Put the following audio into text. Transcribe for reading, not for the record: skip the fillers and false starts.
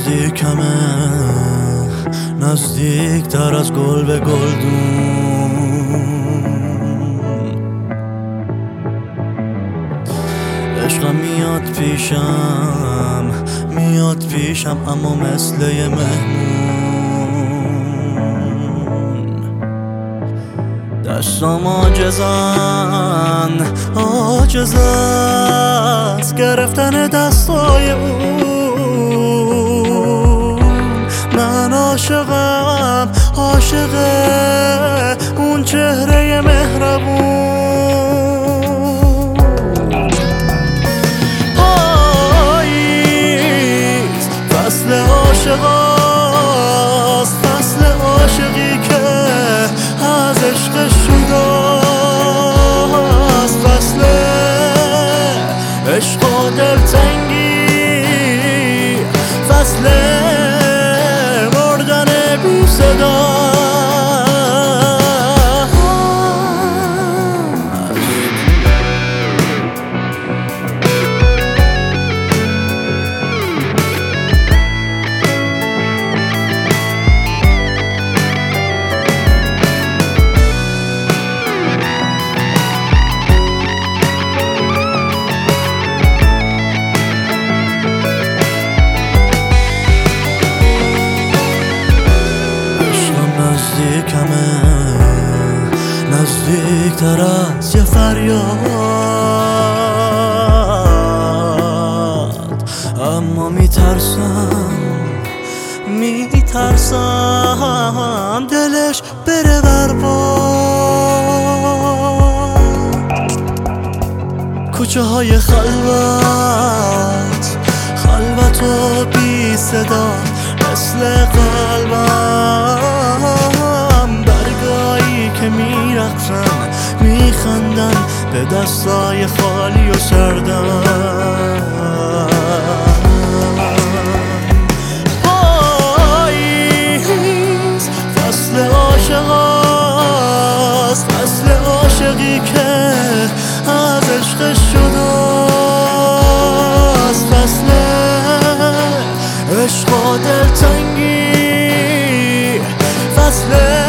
نزدیکمه، نزدیک تر از گل به گلدون. عشقم میاد پیشم اما مثل یه مهمون. دستام عاجزست گرفتن دستای اون. من عاشق اون چهره مهربون. پاییز فصل عاشقاست، فصل عاشقی که از عشق شداست، فصل عشق و دلتنگی، فصل مردن بی صدا. نزدیک تر از یه فریاد، اما میترسم دلش بره برباد. کوچه های خلوت و بی صدا مثل قلبم، برگایی که میرقصن میخندن به دستای خالی و سردن. پاییز فصل عاشقاست، فصل عاشقی که از عشق شداست، فصل عشق و دلتنگی، فصل